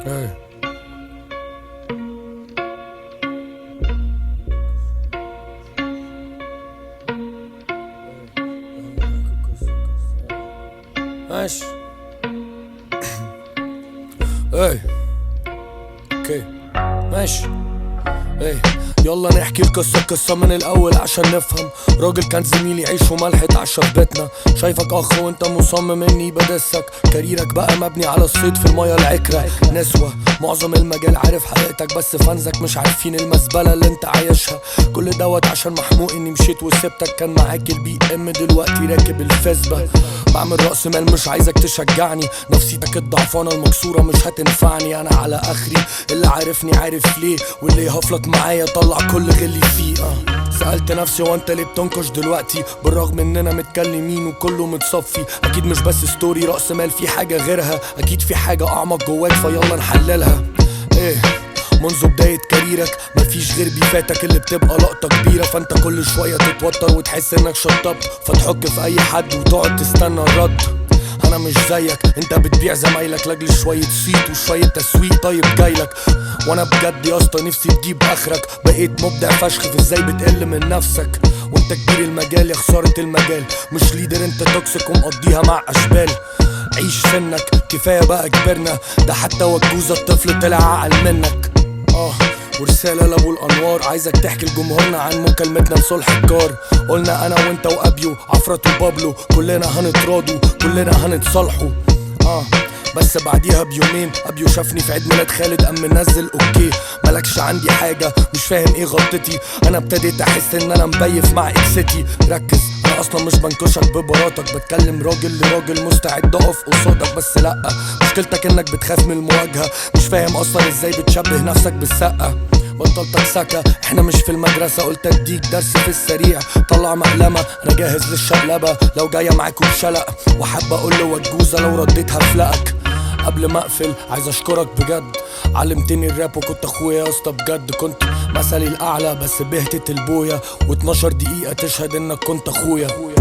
ايه ماشي. ايه اوكي ماشي. ايه يلا نحكي القصة من الأول عشان نفهم. راجل كان زميلي عيش وملح اتعشى في بيتنا. شايفك أخ وانت مصمم اني بدسك. كاريرك بقى مبني على الصيد في المية العكرة. نسوة معظم المجال عارف حقيقتك، بس فانزك مش عارفين المزبلة اللي انت عايشها. كل دوت عشان محموق اني مشيت وسبتك. كان معاك البي ام دلوقتي راكب الفسبة. بعمل رأس مال مش عايزك تشجعني. نفسيتك الضعفانة المكسورة مش هتنفعني. انا على اخري اللي عارفني عارف ليه، واللي يهفلط معايا طلع كل غلي فيه. سألت نفسي هو انت ليه بتنكش دلوقتي، بالرغم اننا متكلمين وكله متصفي. اكيد مش بس ستوري رأس مال، في حاجة غيرها. اكيد في حاجة اعمق جواك فيلا نحللها. ايه منذ بداية كاريرك مفيش غير بيفاتك اللي بتبقى لقطة كبيرة. فانت كل شوية تتوتر وتحس انك شطبت، فتحك في اي حد وتقعد تستنى الرد. انا مش زيك، انت بتبيع زمايلك لاجل شوية صيت وشوية تسويق. طيب جايلك وانا بجد يا اسطى نفسي تجيب اخرك. بقيت مبدع فشخ في ازاي بتقل من نفسك. وانت كبير المجال يا خسارة المجال. مش ليدر انت توكسيك ومقضيها مع اشبال. عيش سنك كفاية بقى كبرنا. ده حتى وجوزة الطفل طلع عقل منك. ورسالة لابو الانوار، عايزك تحكي لجمهورنا عن مكالمتنا لصلح الجار. قلنا انا وانت وابيو عفرت وبابلو كلنا هنتراضوا كلنا هنتصالحوا. بس بعديها بيومين ابيو شافني في عيد ميلاد خالد قام منزل اوكي مالكش عندي حاجة مش فاهم ايه غلطتي. انا ابتديت احس ان انا مبيف مع اكستي. ركز انا اصلا مش بنكشك بباراتك، بتكلم راجل لراجل مستعد اقف قصادك. بس لا مشكلتك انك بتخاف من المواجهة. مش فاهم اصلا ازاي بتشبه نفسك بالسقة. بطلتك سكة احنا مش في المدرسة. قلت اديك درس في السريع طلع مقلمة. انا جاهز للشقلبة لو جاية معاك بشلق. وحابة اقول له وجوزة لو رديت هفلقك. قبل ما اقفل عايز اشكرك بجد، علمتني الراب وكنت اخويا يا اسطى بجد. كنت مثلي الاعلى بس بهتة البويا، و12 دقيقة تشهد انك كنت اخويا.